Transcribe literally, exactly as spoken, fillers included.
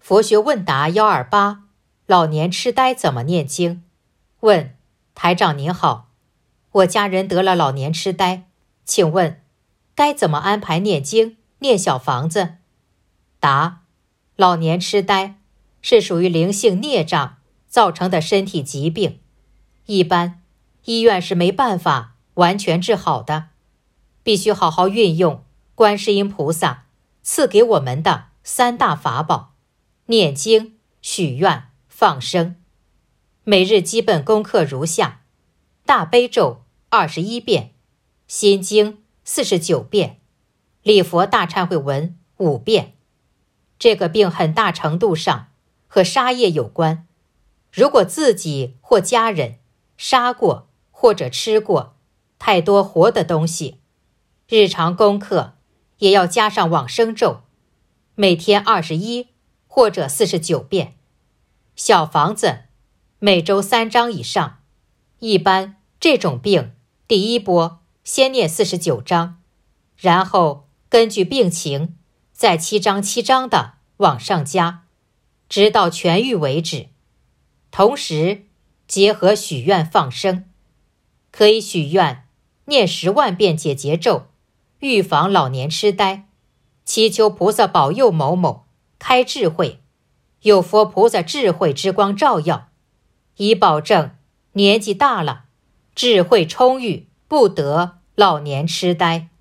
佛学问答一二八，老年痴呆怎么念经？问：台长您好，我家人得了老年痴呆，请问该怎么安排念经、念小房子？答：老年痴呆是属于灵性孽障造成的身体疾病，一般医院是没办法完全治好的，必须好好运用观世音菩萨赐给我们的三大法宝：念经、许愿、放生。每日基本功课如下：大悲咒二十一遍，心经四十九遍，礼佛大忏悔文五遍。这个病很大程度上和杀业有关，如果自己或家人杀过或者吃过太多活的东西，日常功课也要加上往生咒，每天二十一或者四十九遍。小房子每周三章以上，一般这种病第一波先念四十九章，然后根据病情再七章七章的往上加，直到痊愈为止。同时结合许愿放生，可以许愿念十万遍解结咒，预防老年痴呆，祈求菩萨保佑某某开智慧，有佛菩萨智慧之光照耀，以保证年纪大了智慧充裕，不得老年痴呆。